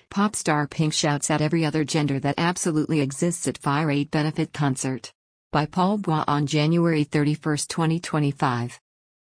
Pop star Pink shouts at every other gender that absolutely exists at Fire Aid benefit concert. By Paul Bois on January 31, 2025.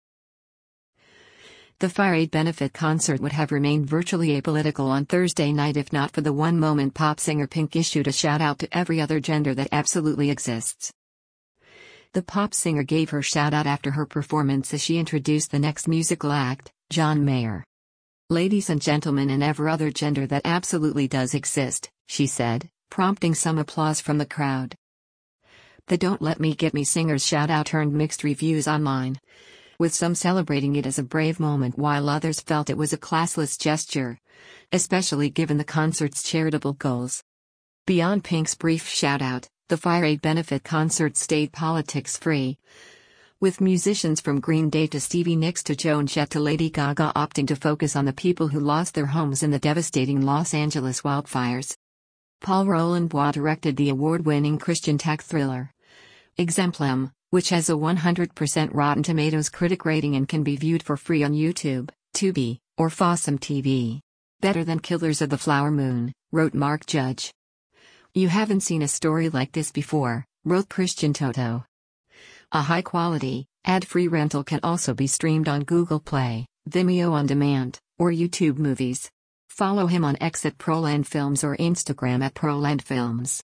The Fire Aid benefit concert would have remained virtually apolitical on Thursday night if not for the one moment pop singer Pink issued a shout-out to every other gender that absolutely exists. The pop singer gave her shout-out after her performance as she introduced the next musical act, John Mayer. "Ladies and gentlemen and every other gender that absolutely does exist," she said, prompting some applause from the crowd. The "Don't Let Me Get Me" singer's shout-out earned mixed reviews online, with some celebrating it as a brave moment while others felt it was a classless gesture, especially given the concert's charitable goals. Beyond Pink's brief shout-out, the Fire Aid benefit concert stayed politics-free, with musicians from Green Day to Stevie Nicks to Joan Jett to Lady Gaga opting to focus on the people who lost their homes in the devastating Los Angeles wildfires. Paul Roland Bois directed the award-winning Christian tech thriller Exemplum, which has a 100% Rotten Tomatoes critic rating and can be viewed for free on YouTube, Tubi, or Fossum TV. "Better than Killers of the Flower Moon," wrote Mark Judge. "You haven't seen a story like this before," wrote Christian Toto. A high-quality, ad-free rental can also be streamed on Google Play, Vimeo On Demand, or YouTube Movies. Follow him on X at Proland Films or Instagram at Proland Films.